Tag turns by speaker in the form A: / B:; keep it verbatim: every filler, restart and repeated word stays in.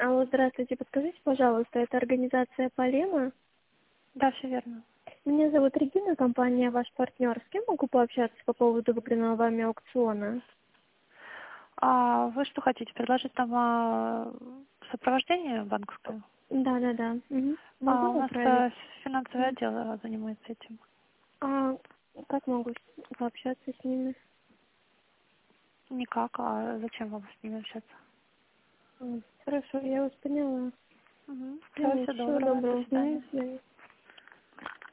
A: Алло, здравствуйте. Подскажите, пожалуйста, это организация Полема?
B: Да, все верно.
A: Меня зовут Регина, компания «Ваш партнер». С кем могу пообщаться по поводу выигранного вами аукциона?
B: А вы что хотите, предложить нам а, сопровождение банковское?
A: Да, да, да. Угу.
B: А, у
A: Могу
B: нас
A: направить?
B: а, финансовый отдел а, занимается этим.
A: А как могу с- пообщаться с ними?
B: Никак, а зачем вам с ними общаться?
A: М, Хорошо, я вас поняла.
B: Угу. Все,
A: Ну,
B: всего
A: всего
B: доброго, до
A: доброго. Мгм,
B: свидания.
A: до свидания.